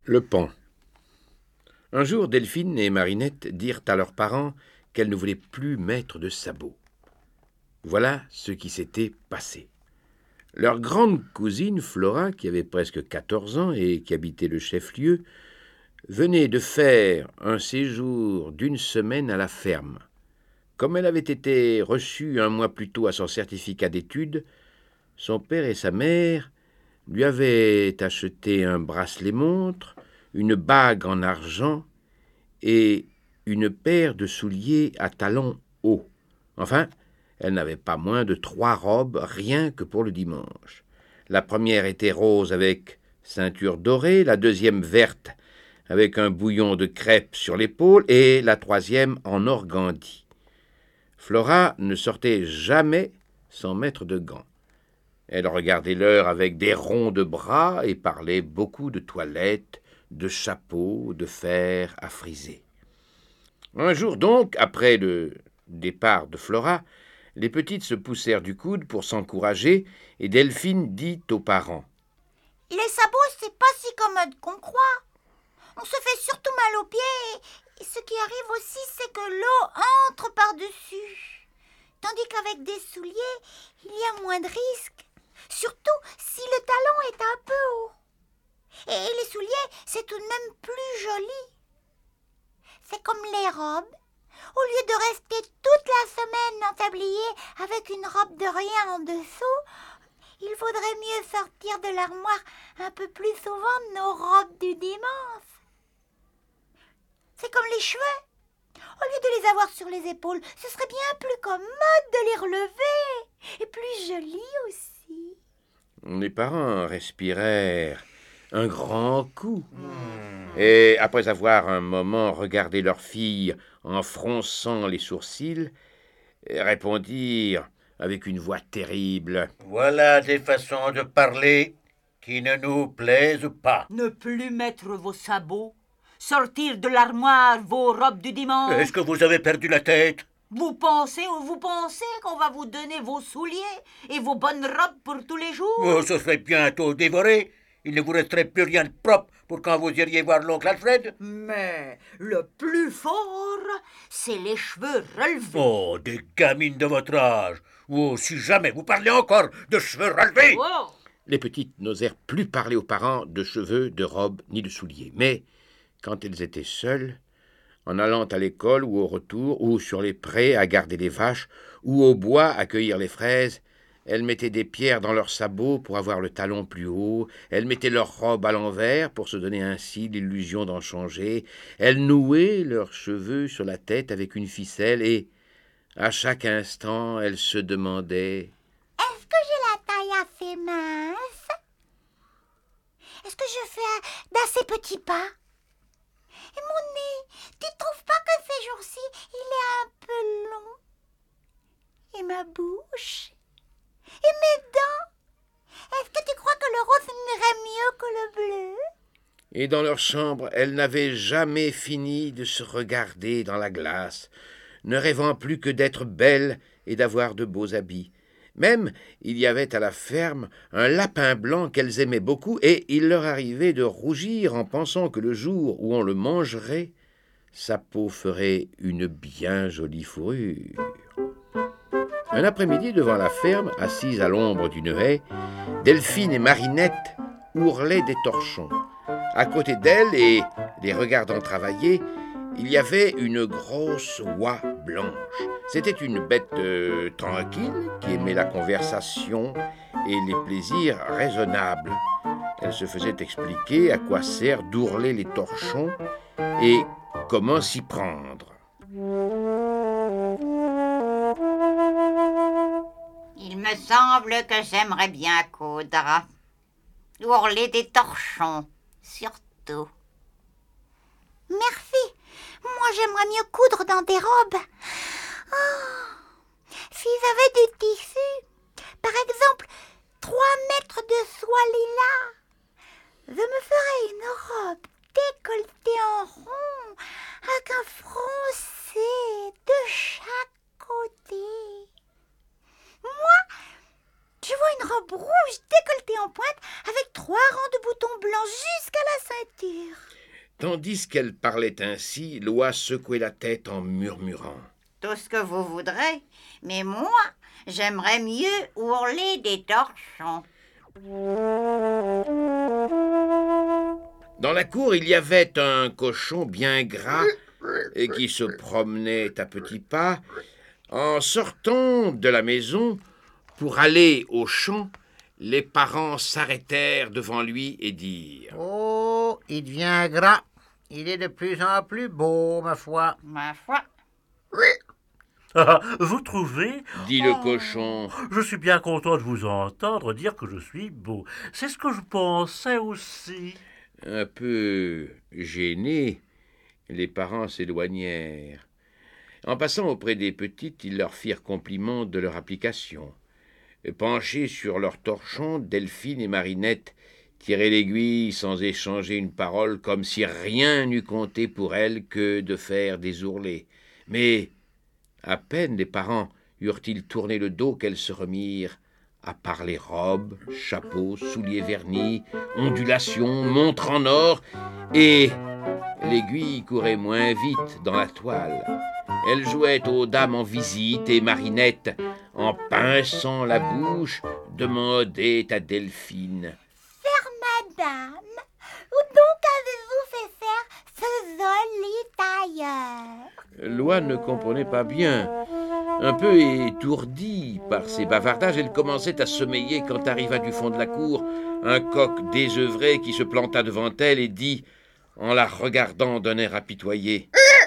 Le paon. Un jour, Delphine et Marinette dirent à leurs parents qu'elles ne voulaient plus mettre de sabots. Voilà ce qui s'était passé. Leur grande cousine, Flora, qui avait presque 14 ans et qui habitait le chef-lieu, venait de faire un séjour d'une semaine à la ferme. Comme elle avait été reçue un mois plus tôt à son certificat d'études, son père et sa mère lui avaient acheté un bracelet-montre, une bague en argent et une paire de souliers à talons hauts. Enfin, elle n'avait pas moins de 3 robes, rien que pour le dimanche. La première était rose avec ceinture dorée, la deuxième verte avec un bouillon de crêpe sur l'épaule et la troisième en organdie. Flora ne sortait jamais sans mettre de gants. Elle regardait l'heure avec des ronds de bras et parlait beaucoup de toilettes, de chapeaux, de fer à friser. Un jour donc, après le départ de Flora, les petites se poussèrent du coude pour s'encourager et Delphine dit aux parents: « Les sabots, c'est pas si commode qu'on croit. On se fait surtout mal aux pieds et ce qui arrive aussi, c'est que l'eau entre par-dessus. Tandis qu'avec des souliers, il y a moins de risques. Surtout si le talon est un peu haut. Et les souliers, c'est tout de même plus joli. C'est comme les robes. Au lieu de rester toute la semaine en tablier avec une robe de rien en dessous, il vaudrait mieux sortir de l'armoire un peu plus souvent nos robes du dimanche. C'est comme les cheveux. Au lieu de les avoir sur les épaules, ce serait bien plus commode de les relever. Et plus joli aussi. » Les parents respirèrent un grand coup. Et après avoir un moment regardé leur fille en fronçant les sourcils, répondirent avec une voix terrible: « Voilà des façons de parler qui ne nous plaisent pas. » Ne plus mettre vos sabots, sortir de l'armoire vos robes du dimanche. Est-ce que vous avez perdu la tête? Vous pensez qu'on va vous donner vos souliers et vos bonnes robes pour tous les jours? Oh, ce serait bientôt dévoré. Il ne vous resterait plus rien de propre pour quand vous iriez voir l'oncle Alfred. Mais le plus fort, c'est les cheveux relevés. Oh, des gamines de votre âge. Oh, si jamais vous parlez encore de cheveux relevés. Oh. Les petites n'osèrent plus parler aux parents de cheveux, de robes, ni de souliers. Mais, quand elles étaient seules, en allant à l'école ou au retour, ou sur les prés à garder les vaches, ou au bois à cueillir les fraises, elles mettaient des pierres dans leurs sabots pour avoir le talon plus haut, elles mettaient leurs robes à l'envers pour se donner ainsi l'illusion d'en changer, elles nouaient leurs cheveux sur la tête avec une ficelle et, à chaque instant, elles se demandaient: « Est-ce que j'ai la taille assez mince? Est-ce que je fais d'assez petits pas? Et mon nez, tu trouves pas que ces jours-ci, il est un peu long? Et ma bouche? Et mes dents? Est-ce que tu crois que le rose m'irait mieux que le bleu? » Et dans leur chambre, elles n'avaient jamais fini de se regarder dans la glace, ne rêvant plus que d'être belles et d'avoir de beaux habits. Même, il y avait à la ferme un lapin blanc qu'elles aimaient beaucoup, et il leur arrivait de rougir en pensant que le jour où on le mangerait, sa peau ferait une bien jolie fourrure. Un après-midi, devant la ferme, assises à l'ombre d'une haie, Delphine et Marinette ourlaient des torchons. À côté d'elles, et les regardant travailler, il y avait une grosse oie blanche. C'était une bête tranquille qui aimait la conversation et les plaisirs raisonnables. Elle se faisait expliquer à quoi sert d'ourler les torchons et comment s'y prendre. Il me semble que j'aimerais bien coudre. Ourler des torchons, surtout. « Merci. Moi, j'aimerais mieux coudre dans des robes. Oh, si j'avais du tissu, par exemple, 3 mètres de soie lilas, je me ferais une robe décolletée en rond, avec un froncé de chaque côté. Moi, je vois une robe rouge décolletée en pointe avec 3 rangs de boutons blancs jusqu'à la ceinture. Tandis qu'elle parlait ainsi, l'oie secouait la tête en murmurant. Tout ce que vous voudrez, mais moi, j'aimerais mieux ourler des torchons. Dans la cour, il y avait un cochon bien gras et qui se promenait à petits pas. En sortant de la maison pour aller au champ, les parents s'arrêtèrent devant lui et dirent « Oh, il devient gras. Il est de plus en plus beau, ma foi. Ma foi, Ah, vous trouvez? dit le cochon. Je suis bien content de vous entendre dire que je suis beau. C'est ce que je pensais aussi. Un peu gênés, les parents s'éloignèrent. En passant auprès des petites, ils leur firent compliment de leur application. Penchées sur leur torchon, Delphine et Marinette tiraient l'aiguille sans échanger une parole, comme si rien n'eût compté pour elles que de faire des ourlets. Mais à peine les parents eurent-ils tourné le dos qu'elles se remirent à parler robes, chapeaux, souliers vernis, ondulations, montres en or, et l'aiguille courait moins vite dans la toile. Elle jouait aux dames en visite et Marinette, en pinçant la bouche, demandait à Delphine. Madame, où donc avez-vous fait faire ce joli tailleur? L'oie ne comprenait pas bien. Un peu étourdie par ces bavardages, elle commençait à sommeiller quand arriva du fond de la cour un coq désœuvré qui se planta devant elle et dit, en la regardant d'un air apitoyé,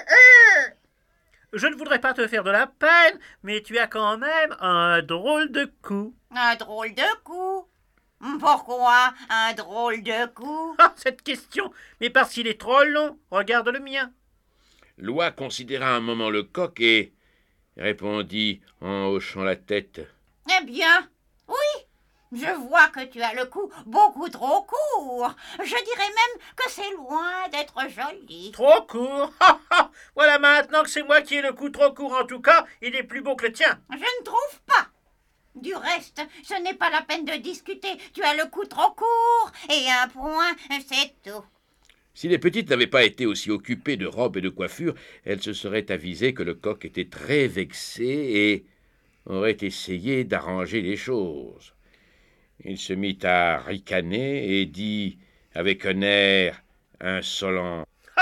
« Je ne voudrais pas te faire de la peine, mais tu as quand même un drôle de cou. un drôle de coup. Pourquoi un drôle de coup? Ah, cette question. Mais parce qu'il est trop long. Regarde le mien. » L'oie considéra un moment le coq et répondit en hochant la tête. Eh bien, oui, je vois que tu as le cou beaucoup trop court. Je dirais même que c'est loin d'être joli. Trop court. Ha, ha. Voilà maintenant que c'est moi qui ai le cou trop court. En tout cas, il est plus beau que le tien. Je ne trouve pas. Du reste, ce n'est pas la peine de discuter. Tu as le cou trop court et un point, c'est tout. Si les petites n'avaient pas été aussi occupées de robes et de coiffures, elles se seraient avisées que le coq était très vexé et aurait essayé d'arranger les choses. Il se mit à ricaner et dit avec un air insolent.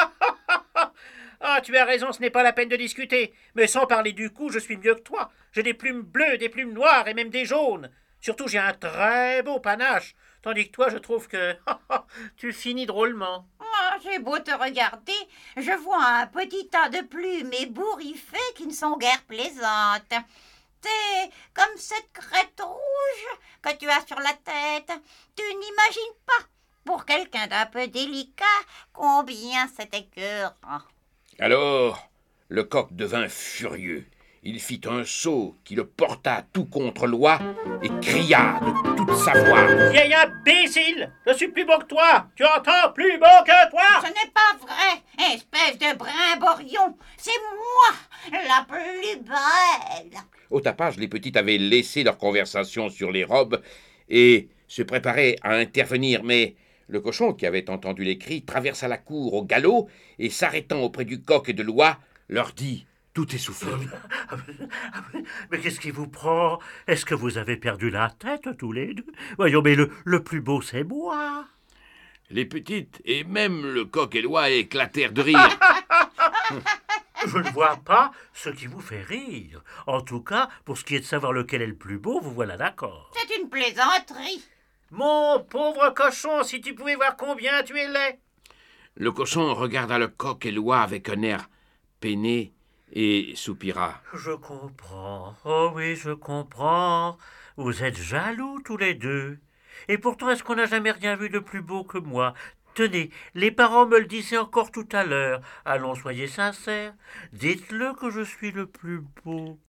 Ah, tu as raison, ce n'est pas la peine de discuter. Mais sans parler du cou, je suis mieux que toi. J'ai des plumes bleues, des plumes noires et même des jaunes. Surtout, j'ai un très beau panache. Tandis que toi, je trouve que tu finis drôlement. Ah, j'ai beau te regarder, je vois un petit tas de plumes ébouriffées qui ne sont guère plaisantes. C'est comme cette crête rouge que tu as sur la tête. Tu n'imagines pas, pour quelqu'un d'un peu délicat, combien c'est écœurant. Alors, le coq devint furieux. Il fit un saut qui le porta tout contre l'oie et cria de toute sa voix. Vieil imbécile, je suis plus beau que toi. Tu entends, plus beau que toi. Ce n'est pas vrai, espèce de brimborion. C'est moi, la plus belle. Au tapage, les petites avaient laissé leur conversation sur les robes et se préparaient à intervenir, mais le cochon, qui avait entendu les cris, traversa la cour au galop et, s'arrêtant auprès du coq et de l'oie, leur dit, tout essoufflé. Mais qu'est-ce qui vous prend? Est-ce que vous avez perdu la tête tous les deux? Voyons, mais le plus beau, c'est moi. Les petites et même le coq et l'oie éclatèrent de rire. Je ne vois pas ce qui vous fait rire. En tout cas, pour ce qui est de savoir lequel est le plus beau, vous voilà d'accord. C'est une plaisanterie. Mon pauvre cochon, si tu pouvais voir combien tu es laid. Le cochon regarda le coq et l'oie avec un air peiné et soupira. Je comprends. Oh oui, je comprends. Vous êtes jaloux tous les deux. Et pourtant, est-ce qu'on n'a jamais rien vu de plus beau que moi? Tenez, les parents me le disaient encore tout à l'heure. Allons, soyez sincères. Dites-le que je suis le plus beau.